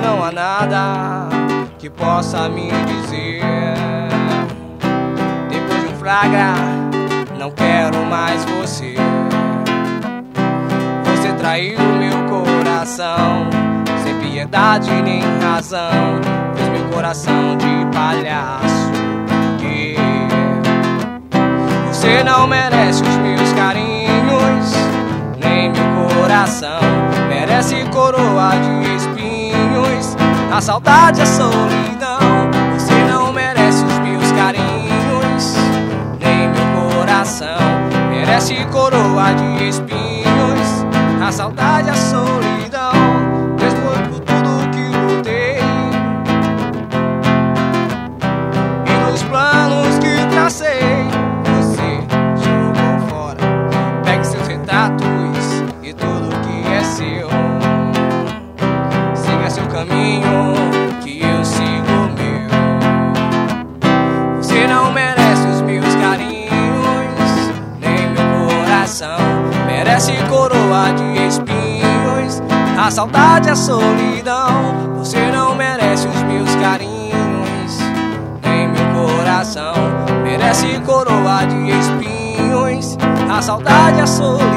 não há nada que possa me dizer. Depois de um flagra, não quero mais você. Você traiu meu coração, sem piedade nem razão. Fez meu coração de palhaço. Você não merece os meus carinhos, nem meu coração. Merece coroa de espinhos, a saudade, a solidão. Você não merece os meus carinhos, nem meu coração. Merece coroa de espinhos, a saudade, a solidão. Depois por tudo que lutei e nos planos que tracei, você jogou fora. Pegue seus retratos e tudo que é seu. Siga seu caminho, que eu sigo o meu. Você não merece os meus carinhos, nem meu coração. Merece coroa de espinhos, a saudade, a solidão. Você não merece os meus carinhos, nem meu coração. Merece coroa de espinhos, a saudade, a solidão.